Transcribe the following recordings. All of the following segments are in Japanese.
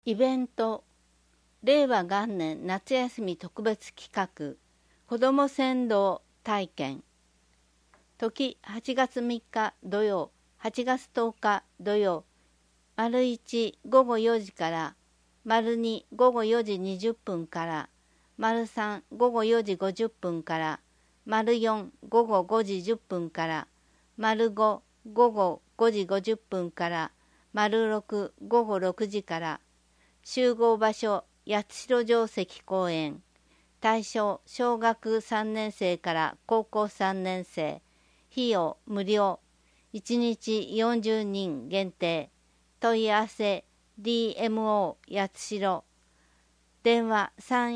イベント、令和元年夏休み特別企画、子ども船頭体験。時8月3日土曜、8月10日土曜、丸1午後4時から、丸2午後4時20分から、丸3午後4時50分から、丸4午後5時10分から、丸5午後5時50分から、丸6午後6時から、集合場所八代城跡公園。対象小学3年生から高校3年生。費用無料。1日40人限定。問い合わせ DMO 八代。電話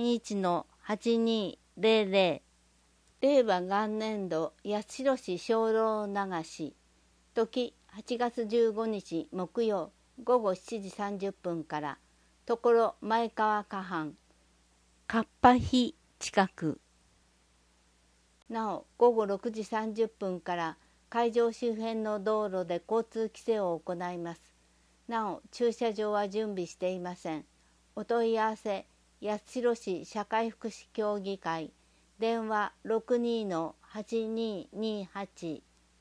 31-8200。令和元年度八代市精霊流し。時8月15日木曜午後7時30分から。ところ前川河畔かっぱ碑近く。なお午後6時30分から会場周辺の道路で交通規制を行います。なお駐車場は準備していません。お問い合わせ八代市社会福祉協議会電話 62-8228。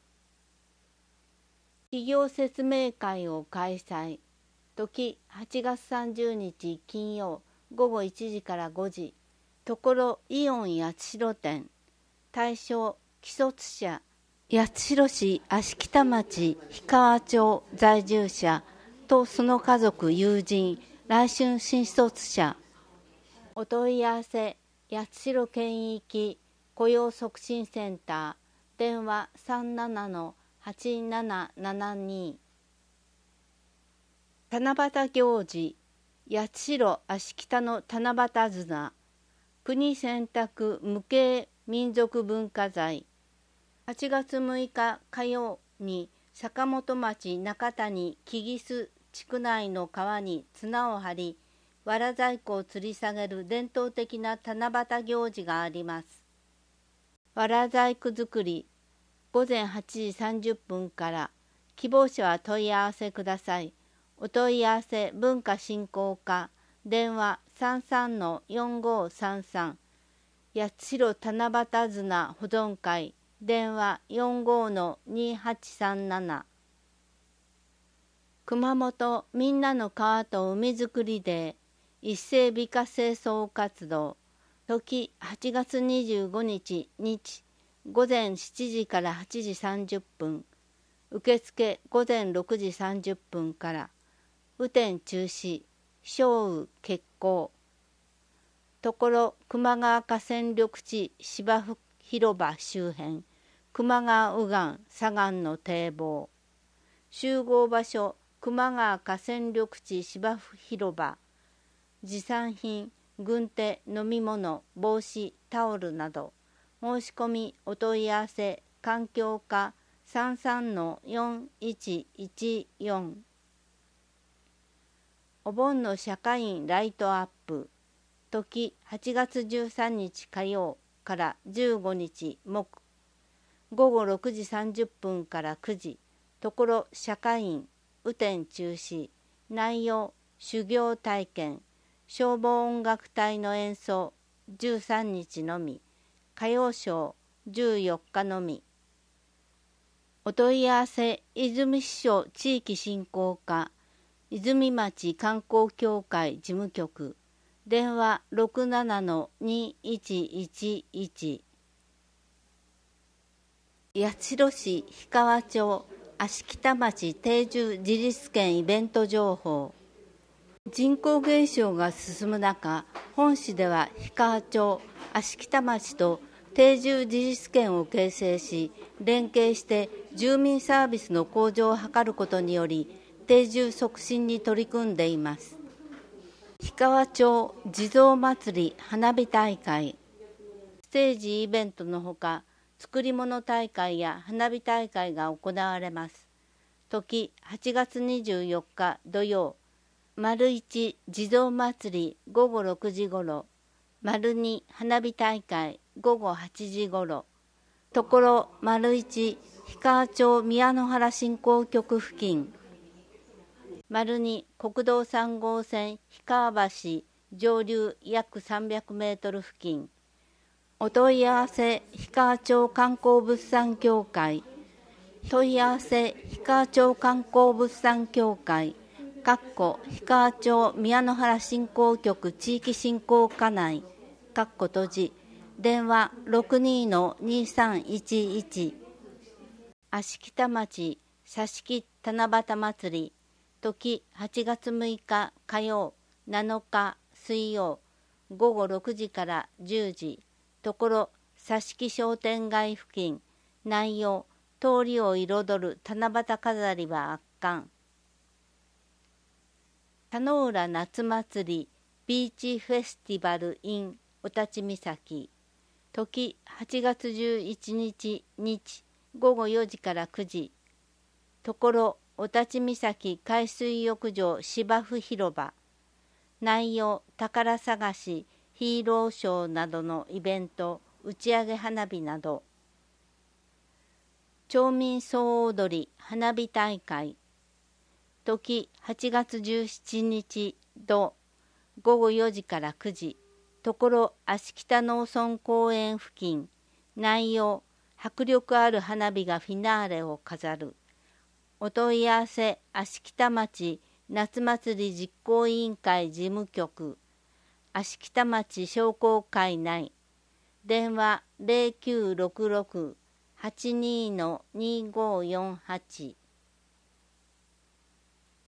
企業説明会を開催。時8月30日金曜午後1時から5時。ところイオン八代店。対象既卒者八代市芦北町氷川町在住者とその家族友人来春新卒者。お問い合わせ八代県域雇用促進センター電話 37-8772。七夕行事、八代芦北の七夕綱、国選択無形民族文化財。8月6日火曜に坂本町中谷木木須地区内の川に綱を張り、わら細工を吊り下げる伝統的な七夕行事があります。わら細工作り、午前8時30分から、希望者は問い合わせください。お問い合わせ文化振興課電話 33-4533。 八代七夕綱保存会電話 45-2837。 熊本みんなの川と海づくりデー一斉美化清掃活動。時8月25日日午前7時から8時30分。受付午前6時30分から。雨天中止、小雨決行。ところ球磨川河川緑地芝生広場周辺、球磨川右岸左岸の堤防。集合場所球磨川河川緑地芝生広場。持参品、軍手、飲み物、帽子、タオルなど。申し込みお問い合わせ環境課 33-4114。お盆の社会員ライトアップ。時8月13日火曜から15日木。午後6時30分から9時。ところ社会員。雨天中止。内容修行体験。消防音楽隊の演奏。13日のみ。歌謡ショー14日のみ。お問い合わせ泉市署地域振興課泉町観光協会事務局電話 67-2111。 八代市氷川町芦北町定住自立権イベント情報。人口減少が進む中、本市では氷川町芦北町と定住自立権を形成し、連携して住民サービスの向上を図ることにより定住促進に取り組んでいます。氷川町地蔵祭り花火大会。ステージイベントのほか、作り物大会や花火大会が行われます。時8月24日土曜、丸1地蔵祭り午後6時ごろ、丸2花火大会午後8時ごろ。ところ丸1氷川町宮の原振興局付近。 2国道3号線氷川橋上流約300メートル付近。お問い合わせ氷川町観光物産協会。問い合わせ氷川町観光物産協会氷川町宮之原振興局地域振興課内閉じ電話 62-2311 芦北町佐敷七夕祭り時8月6日火曜7日水曜午後6時から10時ところ佐敷商店街付近内容通りを彩る七夕飾りは圧巻。田野浦夏祭りビーチフェスティバル in お立岬時8月11日日午後4時から9時ところお立岬海水浴場芝生広場内容宝探しヒーローショーなどのイベント打ち上げ花火など町民総踊り花火大会時8月17日土午後4時から9時ところ芦北農村公園付近内容迫力ある花火がフィナーレを飾るお問い合わせ芦北町夏祭り実行委員会事務局芦北町商工会内電話 0966-82-2548